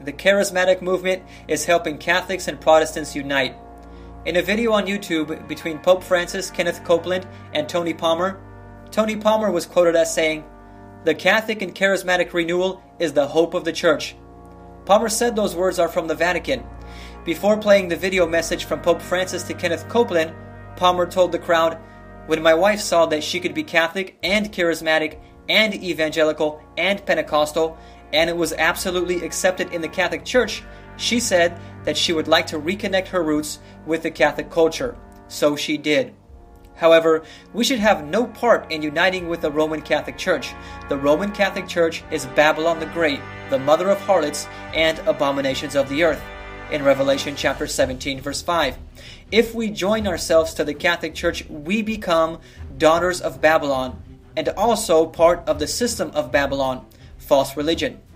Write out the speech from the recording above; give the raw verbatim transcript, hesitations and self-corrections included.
The charismatic movement is helping Catholics and Protestants unite. In a video on YouTube between Pope Francis, Kenneth Copeland, and Tony Palmer, Tony Palmer was quoted as saying, "The Catholic and charismatic renewal is the hope of the Church." Palmer said those words are from the Vatican. Before playing the video message from Pope Francis to Kenneth Copeland, Palmer told the crowd, "When my wife saw that she could be Catholic and charismatic and evangelical and Pentecostal, and it was absolutely accepted in the Catholic Church, she said that she would like to reconnect her roots with the Catholic culture. So she did." However, we should have no part in uniting with the Roman Catholic Church. The Roman Catholic Church is Babylon the Great, the mother of harlots and abominations of the earth, in Revelation chapter seventeen, verse five. If we join ourselves to the Catholic Church, we become daughters of Babylon, and also part of the system of Babylon, false religion.